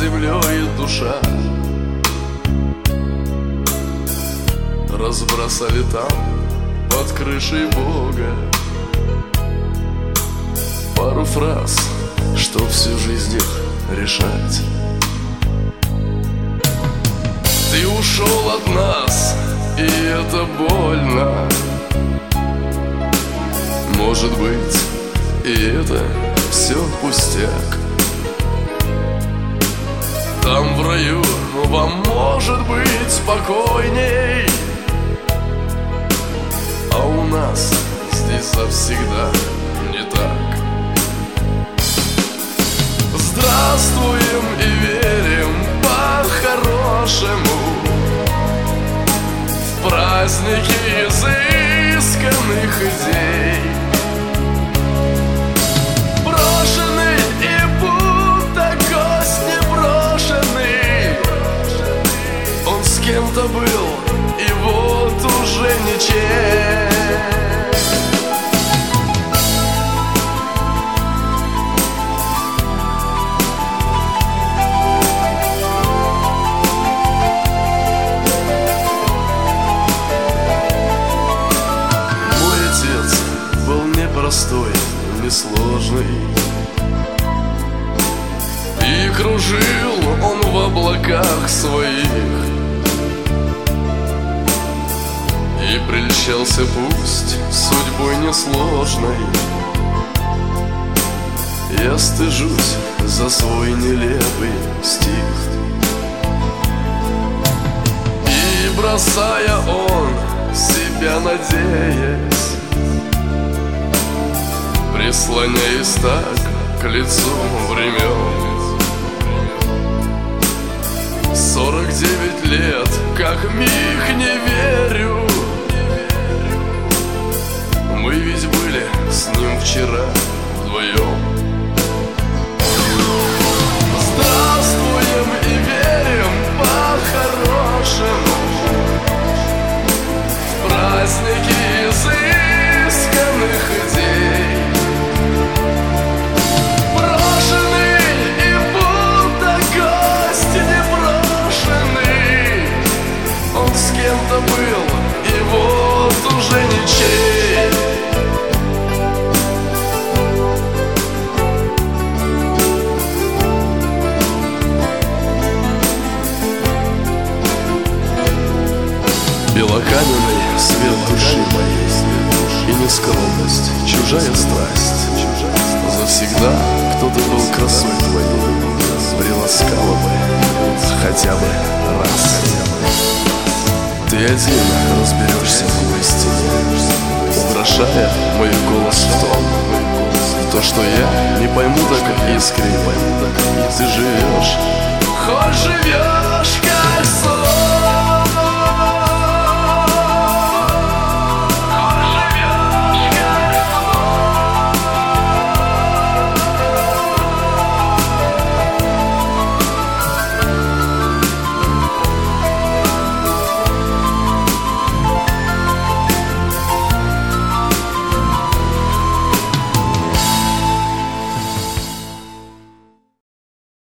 землей душа. Разбросали там под крышей Бога пару фраз, чтоб всю жизнь их решать. Ты ушел от нас, и это больно. Может быть, и это все пустяк. Там в раю вам может быть спокойней, а у нас здесь завсегда не так. Здравствуем и верим по-хорошему в праздники изысканных идей. Брошенный и будто гость непрошенный, он с кем-то был и вот уже ничем. Простой, несложный, и кружил он в облаках своих, и прельщался пусть судьбой несложной. Я стыжусь за свой нелепый стих, и бросая он себя надеясь, прислоняясь так к лицу времен. 49 лет, как миг, не верю. Мы ведь были с ним вчера вдвоем. Здравствуем и верим по-хорошему в праздники изысканных идей. Кем-то был, и вот уже ничей. Белокаменный свет души моей, и нескромность, чужая страсть. Завсегда кто-то был красой твоей, приласкала бы хотя бы раз. Ты один разберешься в истине, украшая мой голос в том, то, что я не пойму так искренне. Ты живешь, хоть живешь.